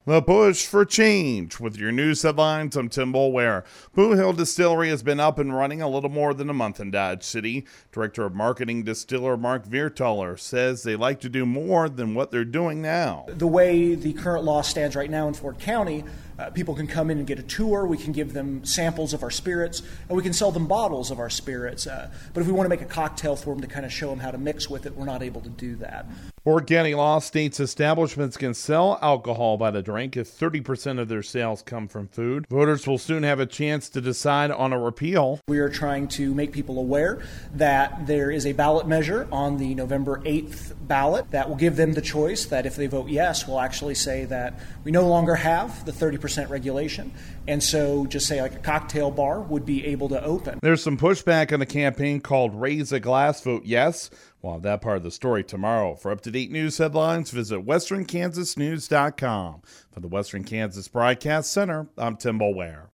The push for change. With your news headlines, I'm Tim Boulware. Blue Hill Distillery has been up and running a little more than a month in Dodge City. Director of Marketing Distiller Mark Viertaler says they like to do more than what they're doing now. The way the current law stands right now in Ford County, people can come in and get a tour, we can give them samples of our spirits, and we can sell them bottles of our spirits. But if we want to make a cocktail for them to kind of show them how to mix with it, we're not able to do that. Ford County law states establishments can sell alcohol by the drink if 30% of their sales come from food. Voters will soon have a chance to decide on a repeal. We are trying to make people aware that there is a ballot measure on the November 8th ballot that will give them the choice that if they vote yes, we'll actually say that we no longer have the 30% regulation. And so just say like a cocktail bar would be able to open. There's some pushback on the campaign called Raise a Glass, Vote Yes. We'll have that part of the story tomorrow. For up-to-date news headlines, visit westernkansasnews.com. For the Western Kansas Broadcast Center, I'm Tim Boulware.